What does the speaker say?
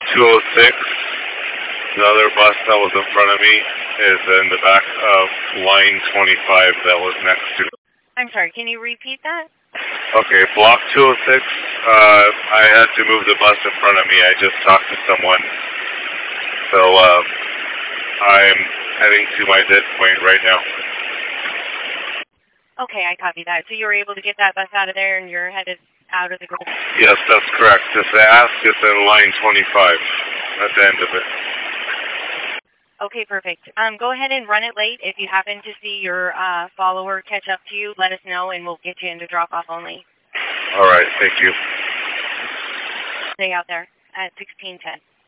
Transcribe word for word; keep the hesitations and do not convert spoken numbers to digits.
two oh six. The other bus that was in front of me is in the back of line twenty-five that was next to. I'm sorry, can you repeat that? Okay, block two oh six. Uh, I had to move the bus in front of me. I just talked to someone. So uh, I'm heading to my dead point right now. Okay, I copy that. So you were able to get that bus out of there and you're headed out of the group? Yes, that's correct. Just ask is in line twenty-five at the end of it. Okay, perfect. Um, go ahead and run it late. If you happen to see your uh, follower catch up to you, let us know and we'll get you into drop-off only. All right, thank you. Stay out there at sixteen ten.